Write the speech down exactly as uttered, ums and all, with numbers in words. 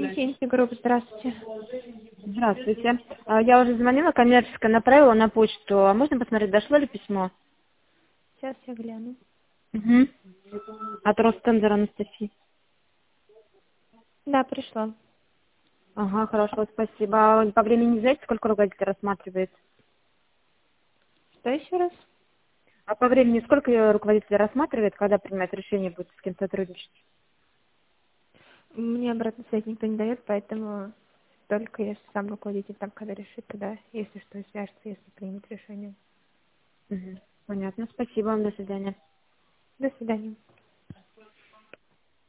Инфинити Групп, здравствуйте. Здравствуйте. А, Я уже звонила, коммерческое направила на почту. А можно посмотреть, дошло ли письмо? Сейчас я гляну. Угу. От Ростендер Анастасии. Да, пришло. Ага, хорошо, спасибо. А по времени не знаете, сколько руководитель рассматривает? Что еще раз? А по времени сколько руководитель рассматривает, когда принимает решение, будет с кем сотрудничать? Мне обратный связь никто не дает, поэтому только если сам руководитель там когда решит, тогда, если что, свяжется, если примет решение. Угу. Понятно, спасибо вам, до свидания. До свидания.